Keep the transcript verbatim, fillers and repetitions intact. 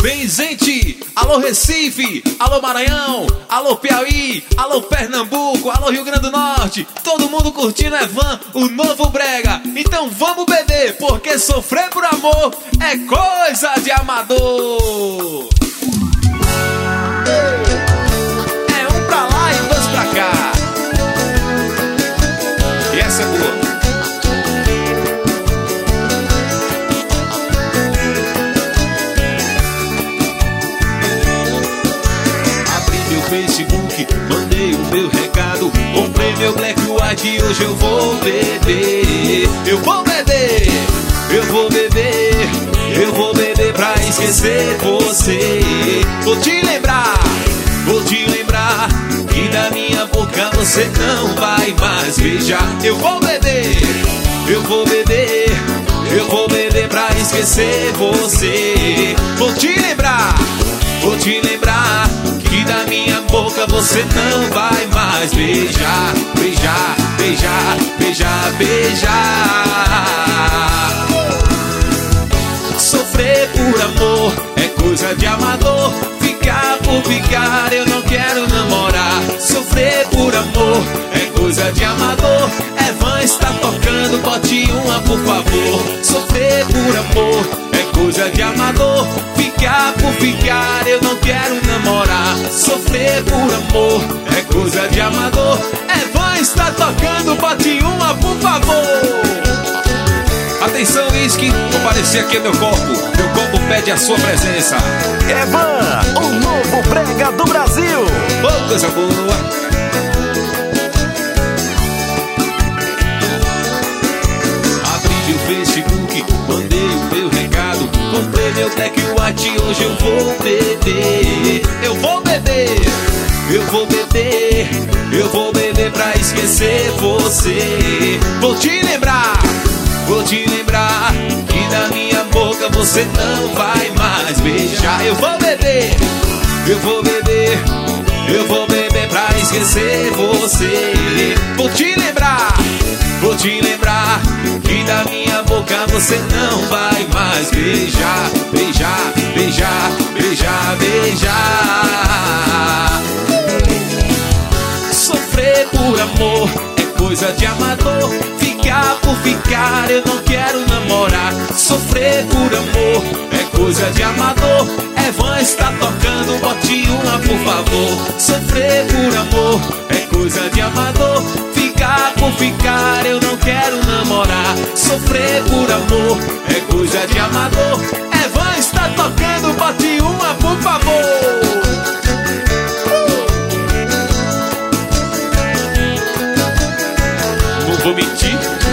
Presente, alô Recife, alô Maranhão, alô Piauí, alô Pernambuco, alô Rio Grande do Norte. Todo mundo curtindo Evan, o novo brega. Então vamos beber, porque sofrer por amor é coisa de amador. É um pra lá e dois pra cá. E essa é boa. Facebook, mandei o meu recado, comprei meu Black White e hoje eu vou beber. Eu vou beber, eu vou beber, eu vou beber pra esquecer você. Vou te lembrar, vou te lembrar que da minha boca você não vai mais beijar. Eu vou beber, eu vou beber, eu vou beber pra esquecer você. Vou te lembrar, vou te lembrar que da minha boca você não vai mais beijar, beijar, beijar, beijar, beijar. Sofrer por amor é coisa de amador. Ficar por ficar eu não quero namorar. Sofrer por amor é coisa de amador. Evan está tocando, bote uma por favor. Sofrer por amor é coisa de amador. Ficar por ficar eu não quero namorar. Sofrer por amor é coisa de amador. Evan está tocando, bote uma por favor. Atenção, Whisky, comparecer aqui meu corpo. Meu corpo pede a sua presença. Evan, o novo brega do Brasil. Oh, coisa boa. Abri o Facebook, mandei o meu recado, comprei meu Black White, hoje eu vou beber. Eu vou beber, eu vou beber, eu vou beber pra esquecer você. Vou te lembrar, vou te lembrar que da minha boca você não vai mais beijar. Eu vou beber, eu vou beber, eu vou beber pra esquecer você. Vou te lembrar, vou te lembrar que da minha boca você não vai mais beijar. Beijar, beijar, beijar, beijar. Sofrer por amor é coisa de amador. Ficar por ficar eu não quero namorar. Sofrer por amor é coisa de amador. Evan está tocando, bote uma por favor. Sofrer por amor é coisa de amador. Ficar por ficar eu não quero namorar. Sofrer por amor é coisa de amador. Evan está tocando, bote uma por favor. Não vou mentir,